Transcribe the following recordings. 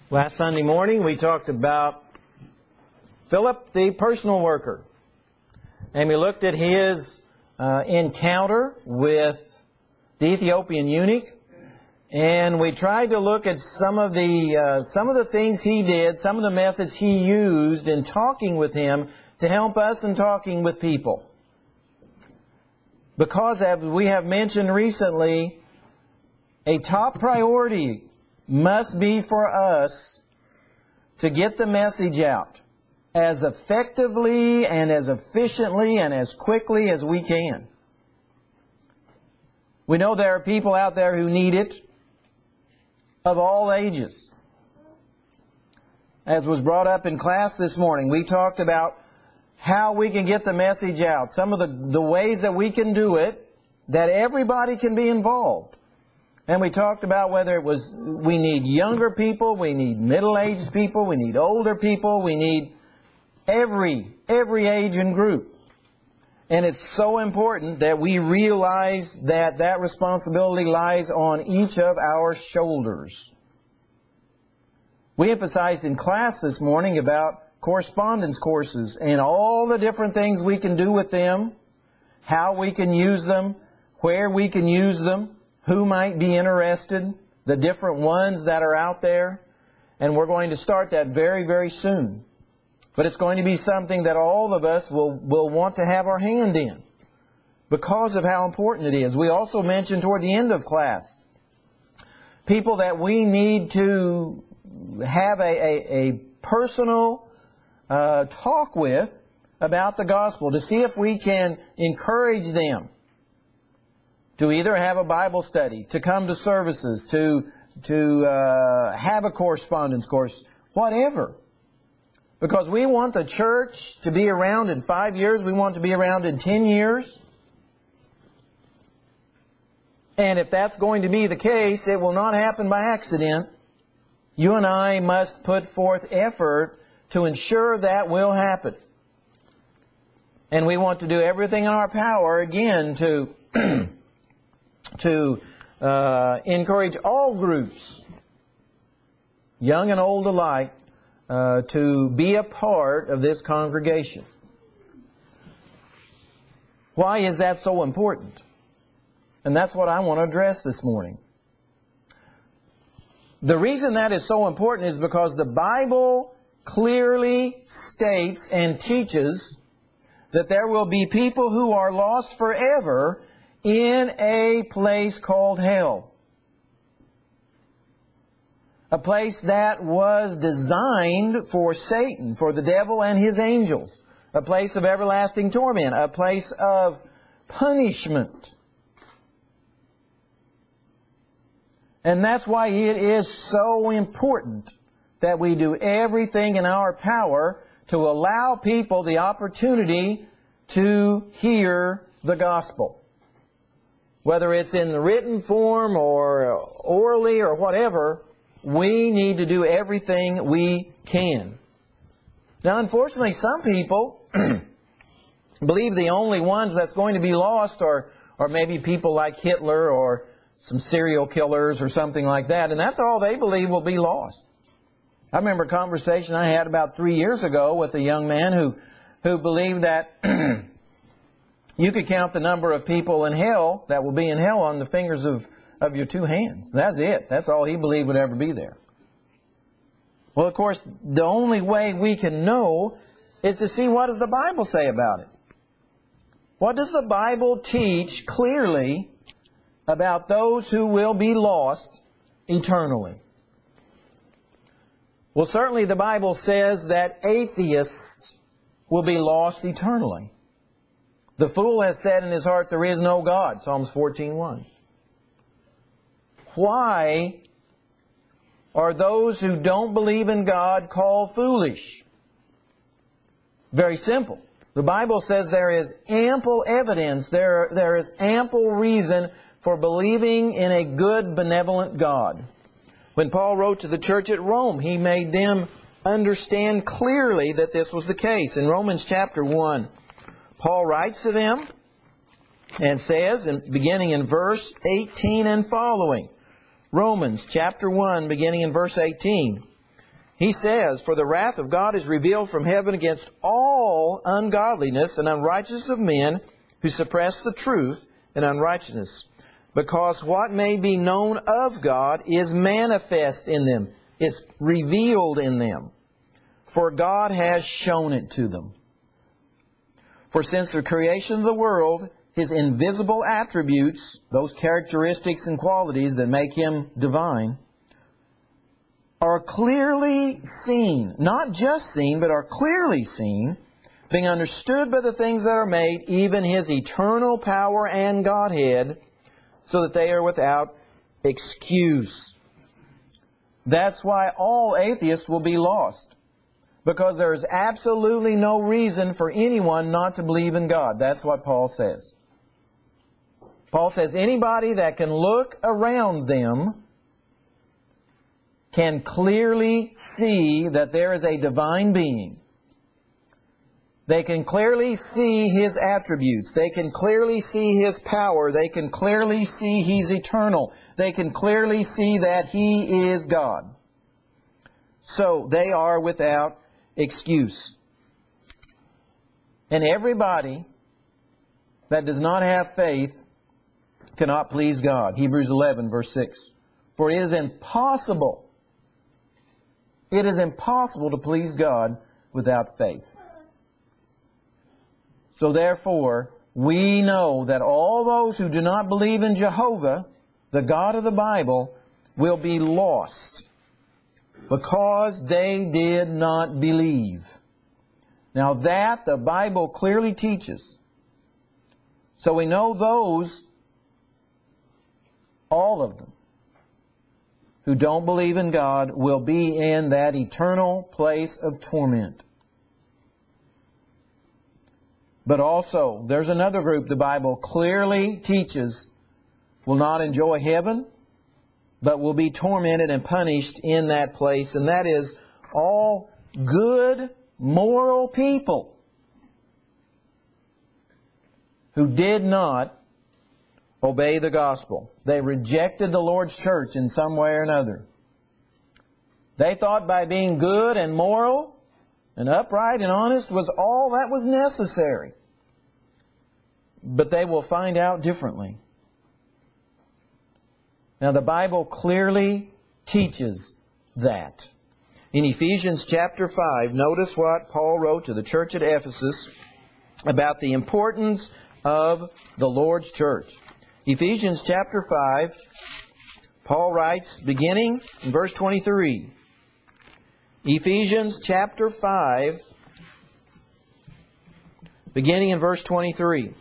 Last Sunday morning we talked about Philip the personal worker. And we looked at his encounter with the Ethiopian eunuch. And we tried to look at some of the things he did, some of the methods he used in talking with him to help us in talking with people. Because, as we have mentioned recently, a top priority must be for us to get the message out as effectively and as efficiently and as quickly as we can. We know there are people out there who need it of all ages. As was brought up in class this morning, we talked about how we can get the message out, some of the ways that we can do it, that everybody can be involved. And we talked about whether it was we need younger people, we need middle-aged people, we need older people, we need every age and group. And it's so important that we realize that that responsibility lies on each of our shoulders. We emphasized in class this morning about correspondence courses and all the different things we can do with them, how we can use them, where we can use them, who might be interested, the different ones that are out there. And we're going to start that very, very soon. But it's going to be something that all of us will want to have our hand in because of how important it is. We also mentioned toward the end of class people that we need to have a personal talk with about the gospel to see if we can encourage them to either have a Bible study, to come to services, to have a correspondence course, whatever. Because we want the church to be around in 5 years. We want it to be around in 10 years. And if that's going to be the case, it will not happen by accident. You and I must put forth effort to ensure that will happen. And we want to do everything in our power, again, to encourage all groups, young and old alike, to be a part of this congregation. Why is that so important? And that's what I want to address this morning. The reason that is so important is because the Bible clearly states and teaches that there will be people who are lost forever in a place called hell. A place that was designed for Satan, for the devil and his angels. A place of everlasting torment. A place of punishment. And that's why it is so important that we do everything in our power to allow people the opportunity to hear the gospel. Whether it's in the written form or orally or whatever, we need to do everything we can. Now, unfortunately, some people believe the only ones that's going to be lost are maybe people like Hitler or some serial killers or something like that. And that's all they believe will be lost. I remember a conversation I had about 3 years ago with a young man who believed that you could count the number of people in hell that will be in hell on the fingers of your two hands. That's it. That's all he believed would ever be there. Well, of course, the only way we can know is to see what does the Bible say about it. What does the Bible teach clearly about those who will be lost eternally? Well, certainly the Bible says that atheists will be lost eternally. The fool has said in his heart, there is no God, Psalms 14:1. Why are those who don't believe in God called foolish? Very simple. The Bible says there is ample evidence, there is ample reason for believing in a good, benevolent God. When Paul wrote to the church at Rome, he made them understand clearly that this was the case. In Romans chapter 1, Paul writes to them and says, beginning in verse 18 and following, Romans chapter 1, beginning in verse 18, He says, "For the wrath of God is revealed from heaven against all ungodliness and unrighteousness of men who suppress the truth in unrighteousness, because what may be known of God is manifest in them," is revealed in them, "for God has shown it to them. For since the creation of the world, His invisible attributes," those characteristics and qualities that make Him divine, "are clearly seen," not just seen, but are clearly seen, "being understood by the things that are made, even His eternal power and Godhead, so that they are without excuse." That's why all atheists will be lost, because there is absolutely no reason for anyone not to believe in God. That's what Paul says. Paul says anybody that can look around them can clearly see that there is a divine being. They can clearly see His attributes. They can clearly see His power. They can clearly see He's eternal. They can clearly see that He is God. So they are without excuse. And everybody that does not have faith cannot please God. Hebrews 11, verse 6. "For it is impossible to please God without faith." So therefore, we know that all those who do not believe in Jehovah, the God of the Bible, will be lost because they did not believe. Now that the Bible clearly teaches. So we know those, all of them, who don't believe in God will be in that eternal place of torment. But also, there's another group the Bible clearly teaches will not enjoy heaven, but will be tormented and punished in that place, and that is all good, moral people who did not obey the gospel. They rejected the Lord's church in some way or another. They thought by being good and moral and upright and honest was all that was necessary. But they will find out differently. Now the Bible clearly teaches that. In Ephesians chapter 5, notice what Paul wrote to the church at Ephesus about the importance of the Lord's church. Ephesians chapter 5, Paul writes, beginning in verse 23. Ephesians chapter 5, beginning in verse 23.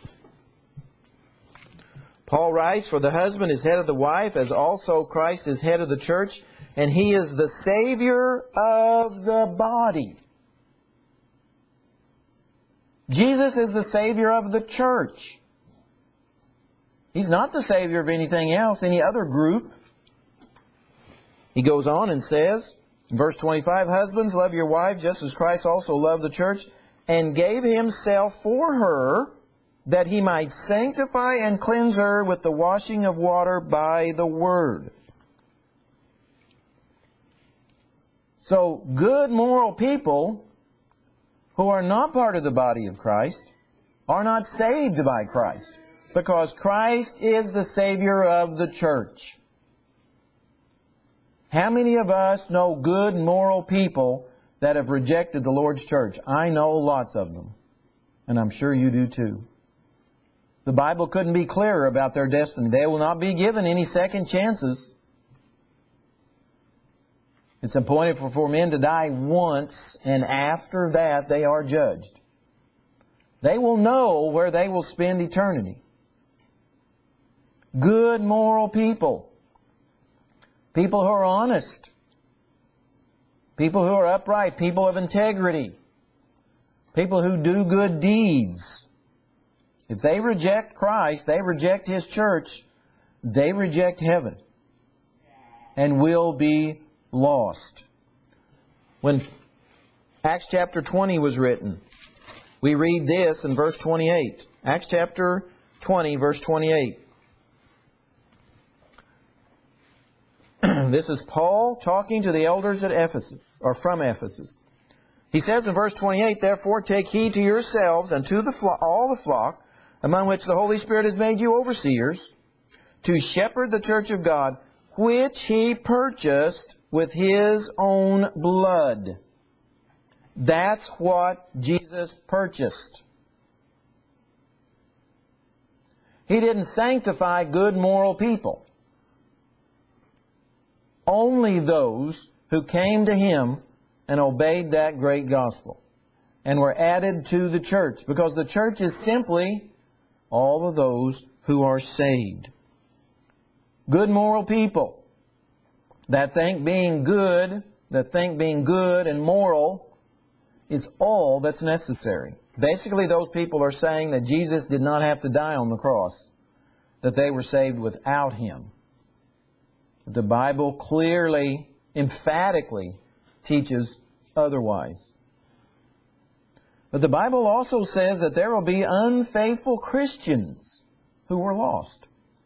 Paul writes, "For the husband is head of the wife, as also Christ is head of the church, and He is the Savior of the body." Jesus is the Savior of the church. He's not the Savior of anything else, any other group. He goes on and says, in verse 25, "Husbands, love your wives, just as Christ also loved the church, and gave Himself for her, that He might sanctify and cleanse her with the washing of water by the Word." So, good moral people who are not part of the body of Christ are not saved by Christ, because Christ is the Savior of the church. How many of us know good moral people that have rejected the Lord's church? I know lots of them, and I'm sure you do too. The Bible couldn't be clearer about their destiny. They will not be given any second chances. It's appointed for men to die once, and after that they are judged. They will know where they will spend eternity. Good moral people. People who are honest. People who are upright. People of integrity. People who do good deeds. If they reject Christ, they reject His church, they reject heaven and will be lost. When Acts chapter 20 was written, we read this in verse 28. Acts chapter 20, verse 28. This is Paul talking to the elders at Ephesus, or from Ephesus. He says in verse 28, "Therefore take heed to yourselves and to all the flock, among which the Holy Spirit has made you overseers, to shepherd the church of God, which He purchased with His own blood." That's what Jesus purchased. He didn't sanctify good moral people. Only those who came to Him and obeyed that great gospel and were added to the church, because the church is simply all of those who are saved. Good moral people that think being good and moral is all that's necessary. Basically, those people are saying that Jesus did not have to die on the cross, that they were saved without Him. The Bible clearly, emphatically teaches otherwise. But the Bible also says that there will be unfaithful Christians who were lost.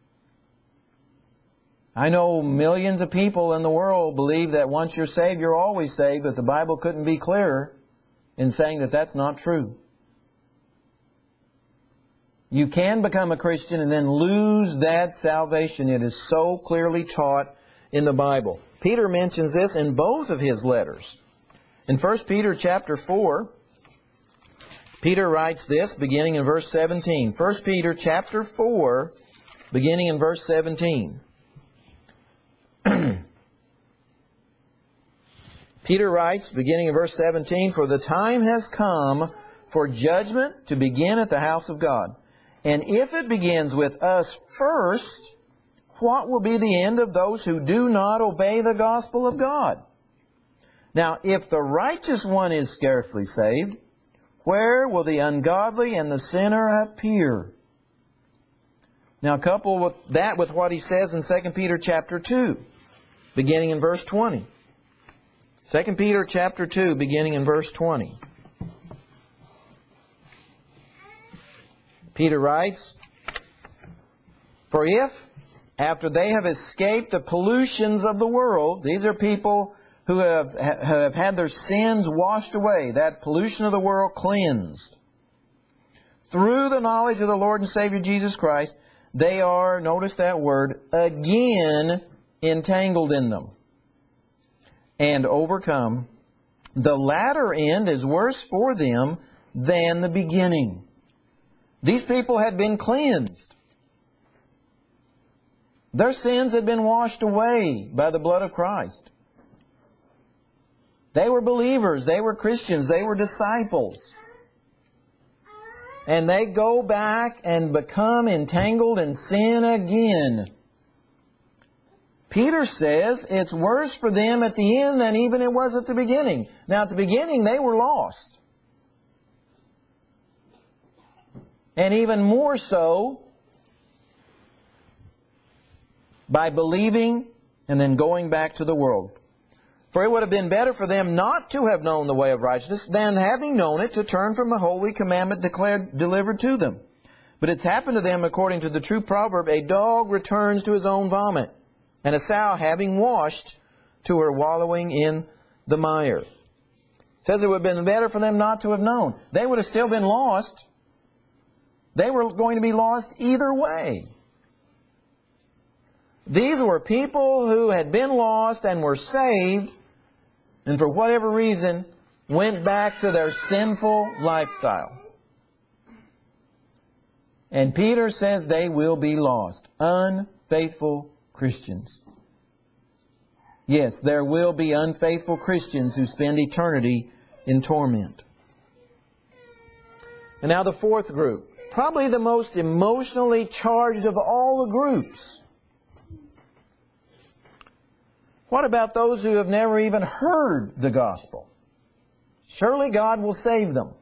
I know millions of people in the world believe that once you're saved, you're always saved, but the Bible couldn't be clearer in saying that that's not true. You can become a Christian and then lose that salvation. It is so clearly taught in the Bible. Peter mentions this in both of his letters. In 1 Peter chapter 4, Peter writes this beginning in verse 17. 1 Peter chapter 4, beginning in verse 17. Peter writes, beginning in verse 17, "For the time has come for judgment to begin at the house of God. And if it begins with us first, what will be the end of those who do not obey the gospel of God? Now, if the righteous one is scarcely saved, where will the ungodly and the sinner appear?" Now, couple with that with what he says in 2 Peter chapter 2, beginning in verse 20. 2 Peter chapter 2, beginning in verse 20. Peter writes, "For if, after they have escaped the pollutions of the world," these are people who have had their sins washed away, that pollution of the world cleansed, "through the knowledge of the Lord and Savior Jesus Christ, they are," notice that word, "again entangled in them and overcome. The latter end is worse for them than the beginning." These people had been cleansed. Their sins had been washed away by the blood of Christ. They were believers. They were Christians. They were disciples. And they go back and become entangled in sin again. Peter says it's worse for them at the end than even it was at the beginning. Now, at the beginning, they were lost. And even more so by believing and then going back to the world. "For it would have been better for them not to have known the way of righteousness than, having known it, to turn from the holy commandment delivered to them. But it's happened to them according to the true proverb, a dog returns to his own vomit, and a sow having washed to her wallowing in the mire." It says it would have been better for them not to have known. They would have still been lost. They were going to be lost either way. These were people who had been lost and were saved, and for whatever reason, went back to their sinful lifestyle. And Peter says they will be lost. Unfaithful Christians. Yes, there will be unfaithful Christians who spend eternity in torment. And now the fourth group, probably the most emotionally charged of all the groups. What about those who have never even heard the gospel? Surely God will save them.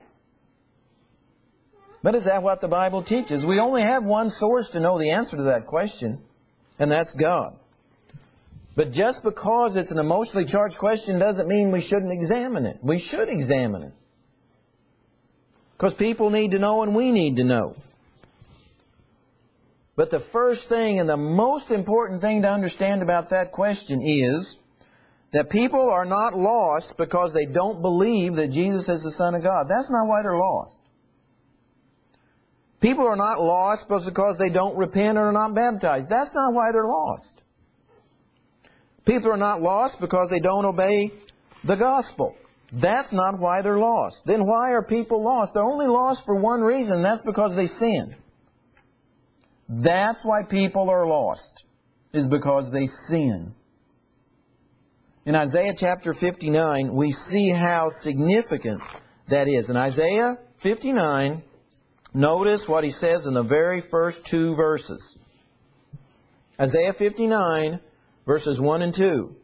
But is that what the Bible teaches? We only have one source to know the answer to that question, and that's God. But just because it's an emotionally charged question doesn't mean we shouldn't examine it. We should examine it. Because people need to know and we need to know. But the first thing and the most important thing to understand about that question is that people are not lost because they don't believe that Jesus is the Son of God. That's not why they're lost. People are not lost because they don't repent or are not baptized. That's not why they're lost. People are not lost because they don't obey the gospel. That's not why they're lost. Then why are people lost? They're only lost for one reason, and that's because they sin. That's why people are lost, is because they sin. In Isaiah chapter 59, we see how significant that is. In Isaiah 59, notice what he says in the very first two verses. Isaiah 59, verses 1 and 2.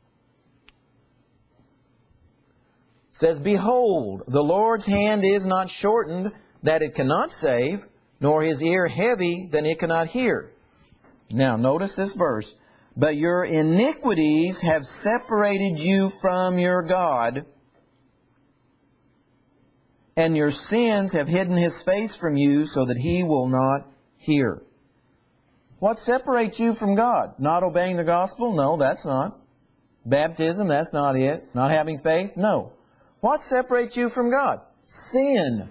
It says, Behold, the Lord's hand is not shortened, that it cannot save, nor His ear heavy, that it cannot hear. Now, notice this verse. But your iniquities have separated you from your God, and your sins have hidden His face from you, so that He will not hear. What separates you from God? Not obeying the gospel? No, that's not. Baptism? That's not it. Not having faith? No. What separates you from God? Sin.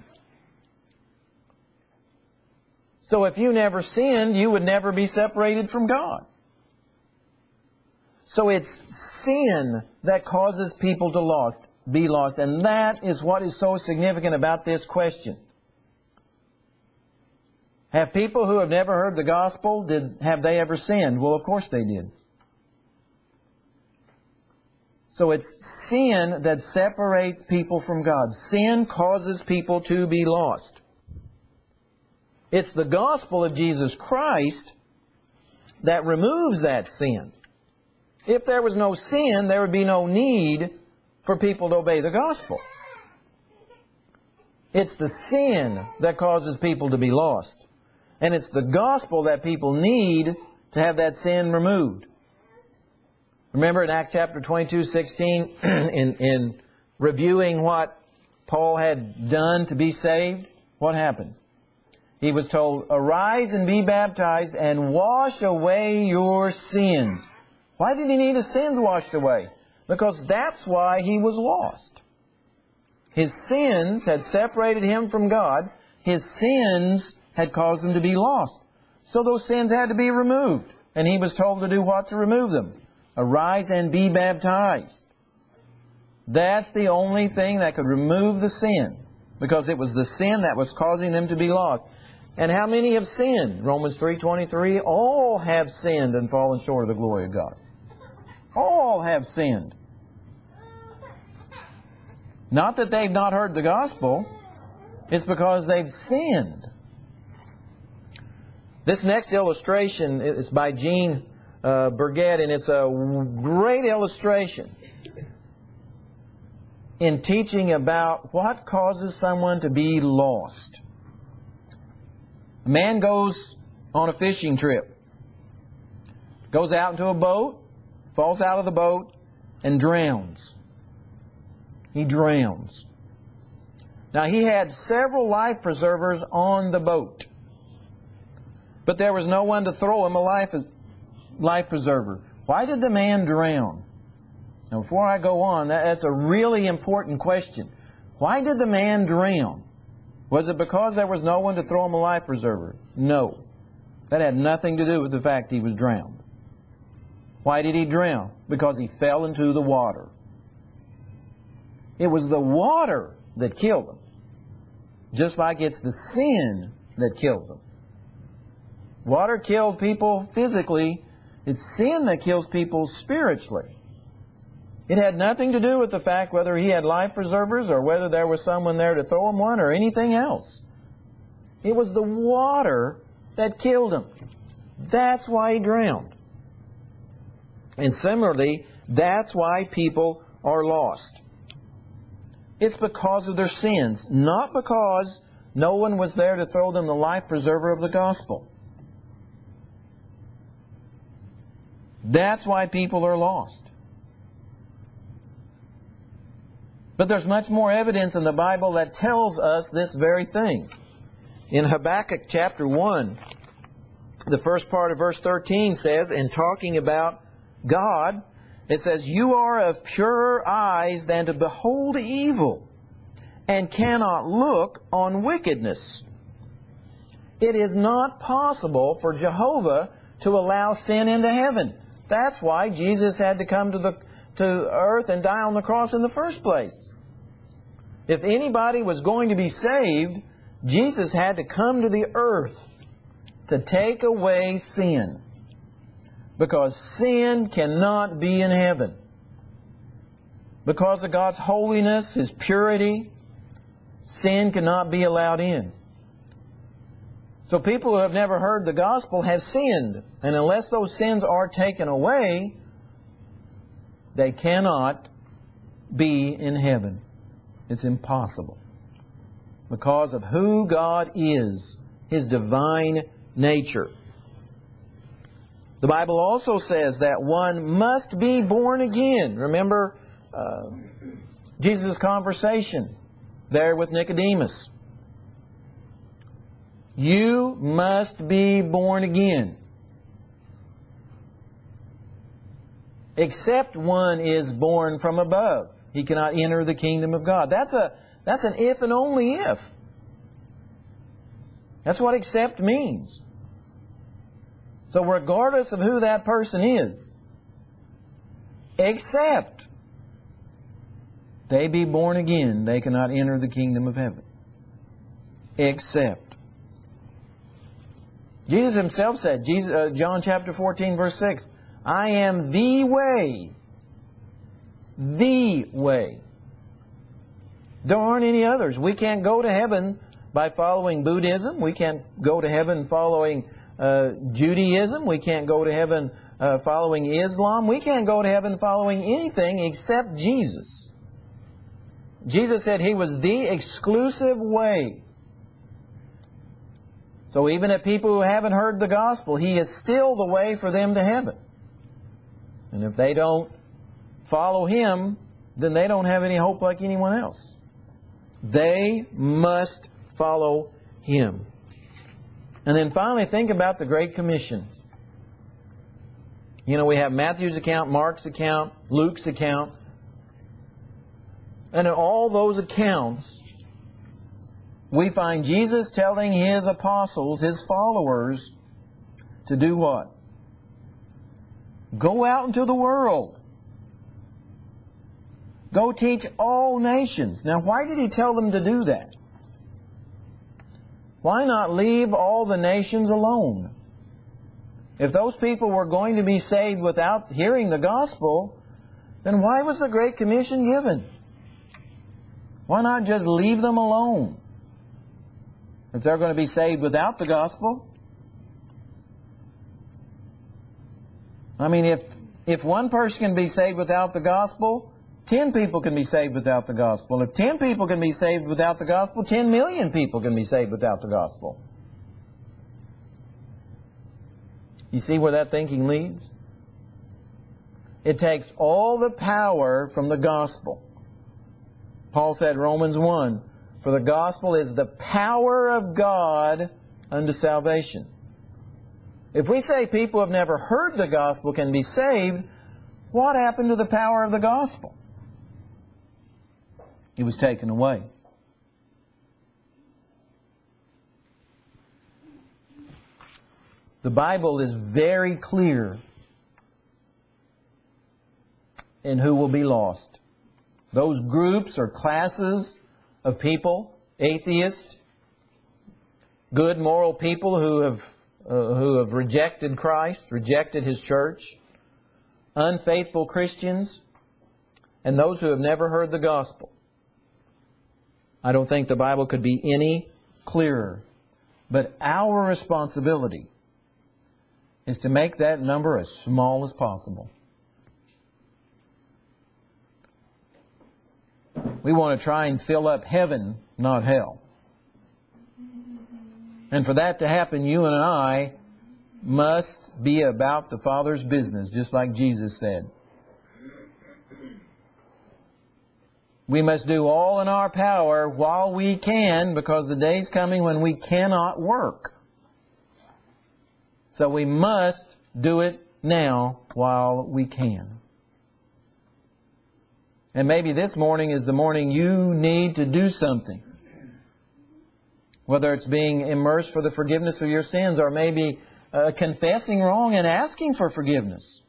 So if you never sinned, you would never be separated from God. So it's sin that causes people to be lost. And that is what is so significant about this question. Have people who have never heard the gospel, have they ever sinned? Well, of course they did. So it's sin that separates people from God. Sin causes people to be lost. It's the gospel of Jesus Christ that removes that sin. If there was no sin, there would be no need for people to obey the gospel. It's the sin that causes people to be lost. And it's the gospel that people need to have that sin removed. Remember in Acts chapter 22:16, in reviewing what Paul had done to be saved, what happened? He was told, Arise and be baptized and wash away your sins. Why did he need his sins washed away? Because that's why he was lost. His sins had separated him from God. His sins had caused him to be lost. So those sins had to be removed. And he was told to do what to remove them? Arise and be baptized. That's the only thing that could remove the sin. Because it was the sin that was causing them to be lost. And how many have sinned? Romans 3:23, all have sinned and fallen short of the glory of God. All have sinned. Not that they've not heard the gospel. It's because they've sinned. This next illustration is by Jean Burgett, and it's a great illustration in teaching about what causes someone to be lost. A man goes on a fishing trip, goes out into a boat, falls out of the boat, and drowns. He drowns. Now, he had several life preservers on the boat, but there was no one to throw him a life preserver. Why did the man drown? Now, before I go on, that's a really important question. Why did the man drown? Was it because there was no one to throw him a life preserver? No. That had nothing to do with the fact he was drowned. Why did he drown? Because he fell into the water. It was the water that killed him. Just like it's the sin that kills them. Water killed people physically. It's sin that kills people spiritually. It had nothing to do with the fact whether he had life preservers or whether there was someone there to throw him one or anything else. It was the water that killed him. That's why he drowned. And similarly, that's why people are lost. It's because of their sins, not because no one was there to throw them the life preserver of the gospel. That's why people are lost. But there's much more evidence in the Bible that tells us this very thing. In Habakkuk chapter 1, The first part of verse 13 says, in talking about God, it says, "You are of purer eyes than to behold evil, and cannot look on wickedness." It is not possible for Jehovah to allow sin into heaven. That's why Jesus had to come to earth and die on the cross in the first place. If anybody was going to be saved, Jesus had to come to the earth to take away sin. Because sin cannot be in heaven. Because of God's holiness, His purity, sin cannot be allowed in. So people who have never heard the gospel have sinned. And unless those sins are taken away, they cannot be in heaven. It's impossible. Because of who God is, His divine nature. The Bible also says that one must be born again. Remember Jesus' conversation there with Nicodemus. You must be born again. Except one is born from above, he cannot enter the kingdom of God. That's an if and only if. That's what except means. So regardless of who that person is, except they be born again, they cannot enter the kingdom of heaven. Except. Jesus Himself said, John chapter 14 verse 6, "I am the way." The way. There aren't any others. We can't go to heaven by following Buddhism. We can't go to heaven following Judaism. We can't go to heaven following Islam. We can't go to heaven following anything except Jesus. Jesus said He was the exclusive way. So even if people who haven't heard the gospel, He is still the way for them to heaven. And if they don't follow Him, then they don't have any hope like anyone else. They must follow Him. And then finally, think about the Great Commission. You know, we have Matthew's account, Mark's account, Luke's account. And in all those accounts, we find Jesus telling His apostles, His followers, to do what? Go out into the world. Go teach all nations. Now, why did He tell them to do that? Why not leave all the nations alone? If those people were going to be saved without hearing the gospel, then why was the Great Commission given? Why not just leave them alone? If they're going to be saved without the gospel. I mean, if one person can be saved without the gospel, 10 people can be saved without the gospel. If 10 people can be saved without the gospel, 10 million people can be saved without the gospel. You see where that thinking leads? It takes all the power from the gospel. Paul said, Romans 1, "For the gospel is the power of God unto salvation." If we say people who have never heard the gospel can be saved, what happened to the power of the gospel? It was taken away. The Bible is very clear in who will be lost. Those groups or classes of people, atheists, good moral people who have rejected Christ, rejected His church, unfaithful Christians, and those who have never heard the gospel. I don't think the Bible could be any clearer. But our responsibility is to make that number as small as possible. We want to try and fill up heaven, not hell. And for that to happen, you and I must be about the Father's business, just like Jesus said. We must do all in our power while we can, because the day's coming when we cannot work. So we must do it now while we can. And maybe this morning is the morning you need to do something. Whether it's being immersed for the forgiveness of your sins or maybe confessing wrong and asking for forgiveness.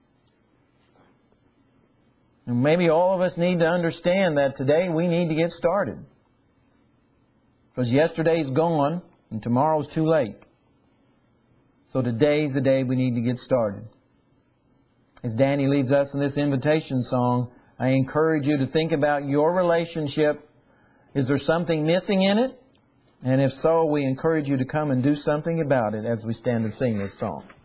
And maybe all of us need to understand that today we need to get started. Because yesterday's gone and tomorrow's too late. So today's the day we need to get started. As Danny leads us in this invitation song, I encourage you to think about your relationship. Is there something missing in it? And if so, we encourage you to come and do something about it as we stand and sing this song.